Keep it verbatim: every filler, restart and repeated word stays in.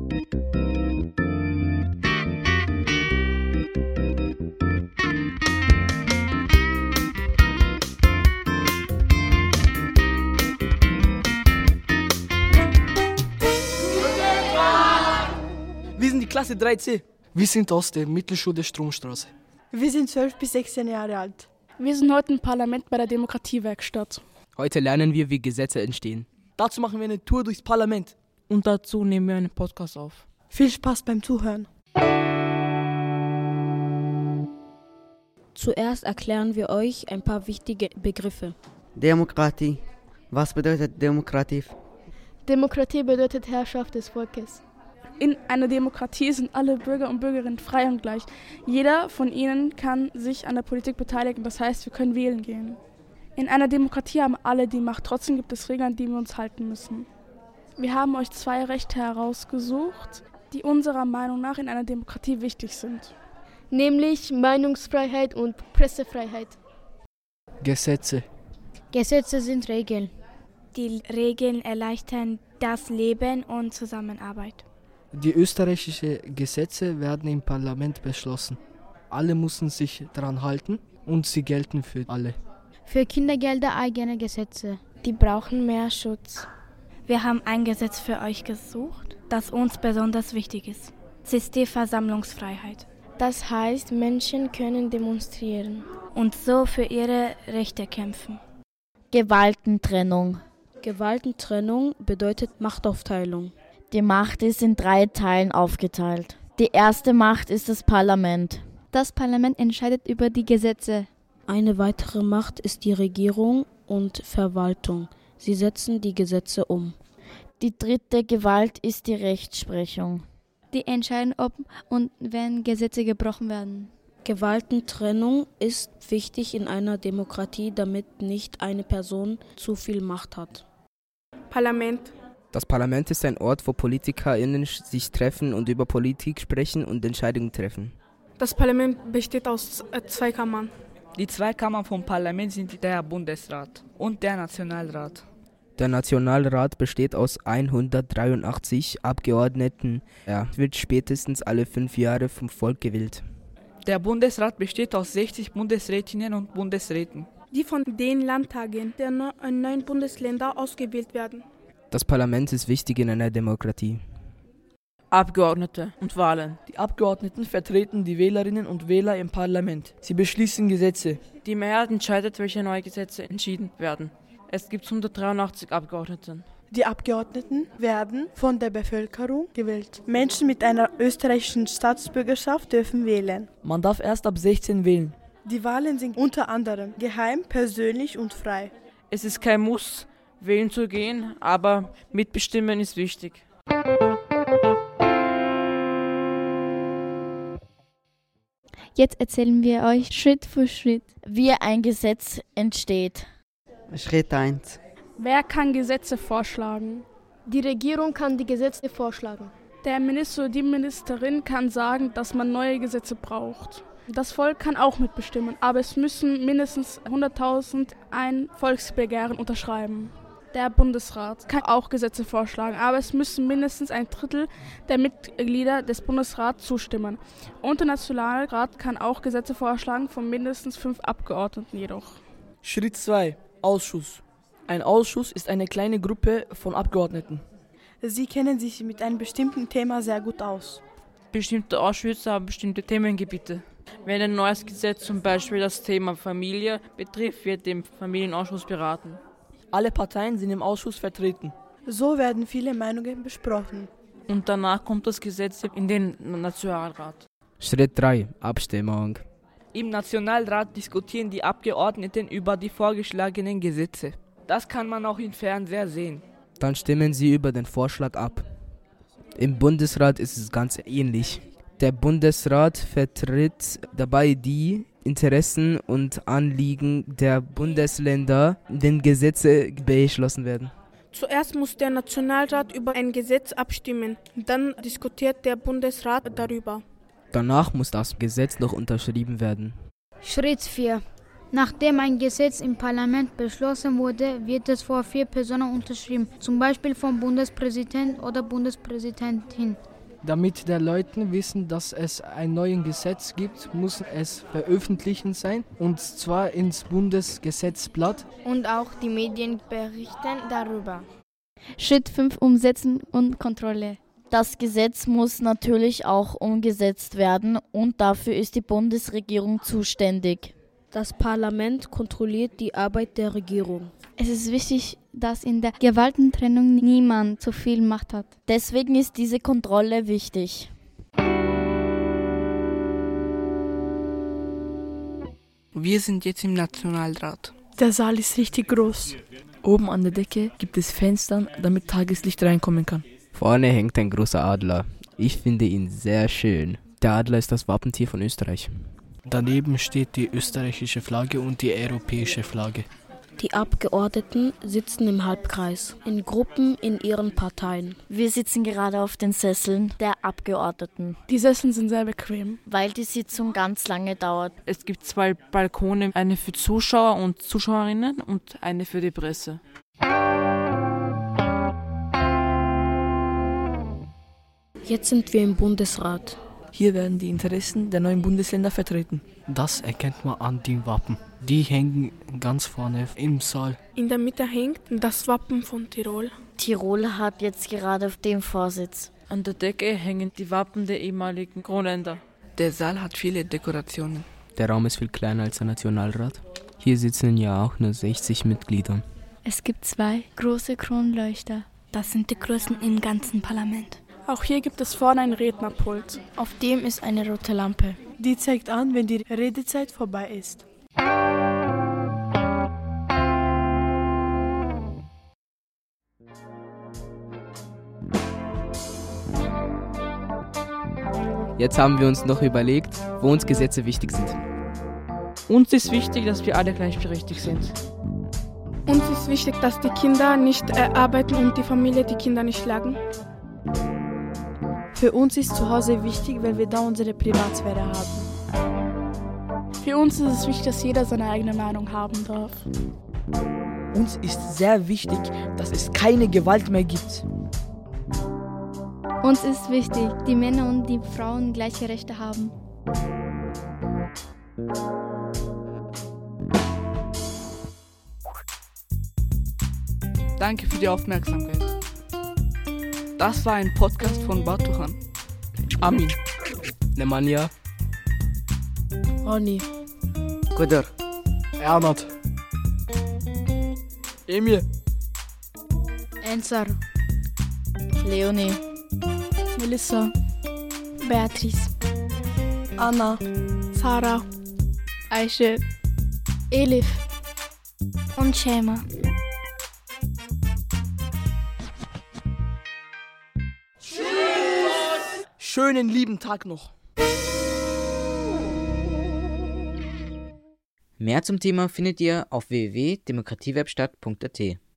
Wir sind die Klasse drei C. Wir sind aus der Mittelschule Stromstraße. Wir sind zwölf bis sechzehn Jahre alt. Wir sind heute im Parlament bei der Demokratiewerkstatt. Heute lernen wir, wie Gesetze entstehen. Dazu machen wir eine Tour durchs Parlament. Und dazu nehmen wir einen Podcast auf. Viel Spaß beim Zuhören. Zuerst erklären wir euch ein paar wichtige Begriffe. Demokratie. Was bedeutet Demokratie? Demokratie bedeutet Herrschaft des Volkes. In einer Demokratie sind alle Bürger und Bürgerinnen frei und gleich. Jeder von ihnen kann sich an der Politik beteiligen, das heißt, wir können wählen gehen. In einer Demokratie haben alle die Macht, trotzdem gibt es Regeln, an die wir uns halten müssen. Wir haben euch zwei Rechte herausgesucht, die unserer Meinung nach in einer Demokratie wichtig sind. Nämlich Meinungsfreiheit und Pressefreiheit. Gesetze. Gesetze sind Regeln. Die Regeln erleichtern das Leben und Zusammenarbeit. Die österreichischen Gesetze werden im Parlament beschlossen. Alle müssen sich daran halten und sie gelten für alle. Für Kindergelder eigene Gesetze. Die brauchen mehr Schutz. Wir haben ein Gesetz für euch gesucht, das uns besonders wichtig ist. Es ist die Versammlungsfreiheit. Das heißt, Menschen können demonstrieren und so für ihre Rechte kämpfen. Gewaltentrennung. Gewaltentrennung bedeutet Machtaufteilung. Die Macht ist in drei Teilen aufgeteilt. Die erste Macht ist das Parlament. Das Parlament entscheidet über die Gesetze. Eine weitere Macht ist die Regierung und Verwaltung. Sie setzen die Gesetze um. Die dritte Gewalt ist die Rechtsprechung. Die entscheiden, ob und wenn Gesetze gebrochen werden. Gewaltentrennung ist wichtig in einer Demokratie, damit nicht eine Person zu viel Macht hat. Parlament. Das Parlament ist ein Ort, wo PolitikerInnen sich treffen und über Politik sprechen und Entscheidungen treffen. Das Parlament besteht aus zwei Kammern. Die zwei Kammern vom Parlament sind der Bundesrat und der Nationalrat. Der Nationalrat besteht aus hundertdreiundachtzig Abgeordneten. Er wird spätestens alle fünf Jahre vom Volk gewählt. Der Bundesrat besteht aus sechzig Bundesrätinnen und Bundesräten, die von den Landtagen der neuen Bundesländer ausgewählt werden. Das Parlament ist wichtig in einer Demokratie. Abgeordnete und Wahlen. Die Abgeordneten vertreten die Wählerinnen und Wähler im Parlament. Sie beschließen Gesetze. Die Mehrheit entscheidet, welche neue Gesetze entschieden werden. Es gibt hundertdreiundachtzig Abgeordnete. Die Abgeordneten werden von der Bevölkerung gewählt. Menschen mit einer österreichischen Staatsbürgerschaft dürfen wählen. Man darf erst ab sechzehn wählen. Die Wahlen sind unter anderem geheim, persönlich und frei. Es ist kein Muss, wählen zu gehen, aber mitbestimmen ist wichtig. Jetzt erzählen wir euch Schritt für Schritt, wie ein Gesetz entsteht. Schritt eins. Wer kann Gesetze vorschlagen? Die Regierung kann die Gesetze vorschlagen. Der Minister oder die Ministerin kann sagen, dass man neue Gesetze braucht. Das Volk kann auch mitbestimmen, aber es müssen mindestens hunderttausend ein Volksbegehren unterschreiben. Der Bundesrat kann auch Gesetze vorschlagen, aber es müssen mindestens ein Drittel der Mitglieder des Bundesrats zustimmen. Und der Nationalrat kann auch Gesetze vorschlagen von mindestens fünf Abgeordneten jedoch. Schritt zwei. Ausschuss. Ein Ausschuss ist eine kleine Gruppe von Abgeordneten. Sie kennen sich mit einem bestimmten Thema sehr gut aus. Bestimmte Ausschüsse haben bestimmte Themengebiete. Wenn ein neues Gesetz zum Beispiel das Thema Familie betrifft, wird im Familienausschuss beraten. Alle Parteien sind im Ausschuss vertreten. So werden viele Meinungen besprochen. Und danach kommt das Gesetz in den Nationalrat. Schritt drei. Abstimmung. Im Nationalrat diskutieren die Abgeordneten über die vorgeschlagenen Gesetze. Das kann man auch im Fernseher sehen. Dann stimmen sie über den Vorschlag ab. Im Bundesrat ist es ganz ähnlich. Der Bundesrat vertritt dabei die Interessen und Anliegen der Bundesländer, denen Gesetze beschlossen werden. Zuerst muss der Nationalrat über ein Gesetz abstimmen. Dann diskutiert der Bundesrat darüber. Danach muss das Gesetz noch unterschrieben werden. Schritt vier. Nachdem ein Gesetz im Parlament beschlossen wurde, wird es vor vier Personen unterschrieben, zum Beispiel vom Bundespräsidenten oder Bundespräsidentin. Damit die Leute wissen, dass es ein neues Gesetz gibt, muss es veröffentlichen sein, und zwar ins Bundesgesetzblatt. Und auch die Medien berichten darüber. Schritt fünf: Umsetzen und Kontrolle. Das Gesetz muss natürlich auch umgesetzt werden und dafür ist die Bundesregierung zuständig. Das Parlament kontrolliert die Arbeit der Regierung. Es ist wichtig, dass in der Gewaltentrennung niemand zu viel Macht hat. Deswegen ist diese Kontrolle wichtig. Wir sind jetzt im Nationalrat. Der Saal ist richtig groß. Oben an der Decke gibt es Fenster, damit Tageslicht reinkommen kann. Vorne hängt ein großer Adler. Ich finde ihn sehr schön. Der Adler ist das Wappentier von Österreich. Daneben steht die österreichische Flagge und die europäische Flagge. Die Abgeordneten sitzen im Halbkreis, in Gruppen in ihren Parteien. Wir sitzen gerade auf den Sesseln der Abgeordneten. Die Sesseln sind sehr bequem, weil die Sitzung ganz lange dauert. Es gibt zwei Balkone, eine für Zuschauer und Zuschauerinnen und eine für die Presse. Jetzt sind wir im Bundesrat. Hier werden die Interessen der neuen Bundesländer vertreten. Das erkennt man an den Wappen. Die hängen ganz vorne im Saal. In der Mitte hängt das Wappen von Tirol. Tirol hat jetzt gerade den Vorsitz. An der Decke hängen die Wappen der ehemaligen Kronländer. Der Saal hat viele Dekorationen. Der Raum ist viel kleiner als der Nationalrat. Hier sitzen ja auch nur sechzig Mitglieder. Es gibt zwei große Kronleuchter. Das sind die größten im ganzen Parlament. Auch hier gibt es vorne ein Rednerpult. Auf dem ist eine rote Lampe. Die zeigt an, wenn die Redezeit vorbei ist. Jetzt haben wir uns noch überlegt, wo uns Gesetze wichtig sind. Uns ist wichtig, dass wir alle gleichberechtigt sind. Uns ist wichtig, dass die Kinder nicht äh, arbeiten und die Familie die Kinder nicht schlagen. Für uns ist zu Hause wichtig, weil wir da unsere Privatsphäre haben. Für uns ist es wichtig, dass jeder seine eigene Meinung haben darf. Uns ist sehr wichtig, dass es keine Gewalt mehr gibt. Uns ist wichtig, die Männer und die Frauen gleiche Rechte haben. Danke für die Aufmerksamkeit. Das war ein Podcast von Batuhan. Amin. Nemanja. Ronny. Kudur. Ernad. Emil. Ensar. Leonie. Melissa. Beatrice. Anna. Sarah. Aisha. Elif. Und Shema. Schönen lieben Tag noch. Mehr zum Thema findet ihr auf w w w punkt demokratiewerkstatt punkt a t.